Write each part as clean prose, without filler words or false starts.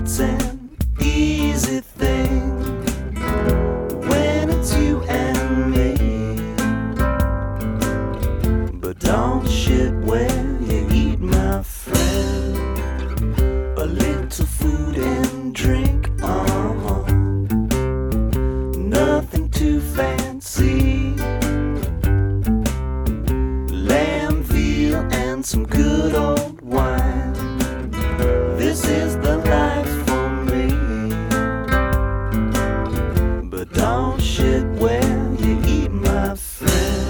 It's an easy thing when it's you and me, but don't shit where you eat, my friend. A little food and drink, nothing too fancy. Lamb, veal, and some good old wine. This is the life for me, but don't shit where you eat, my friend.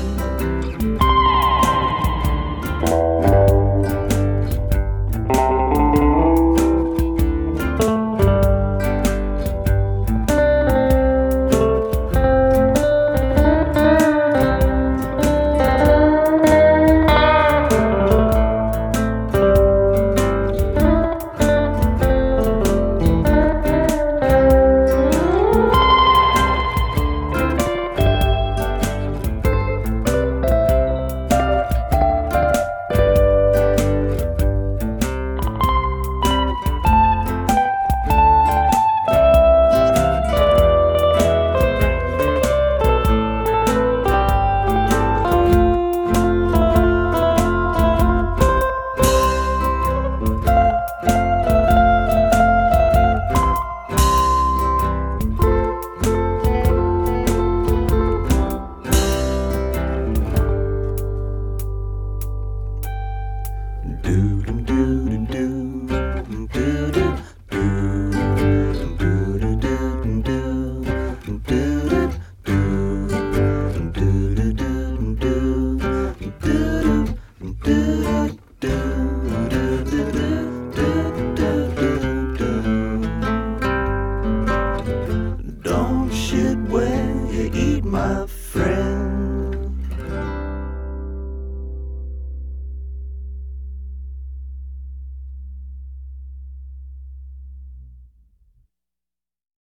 Don't shit where you eat, my friend.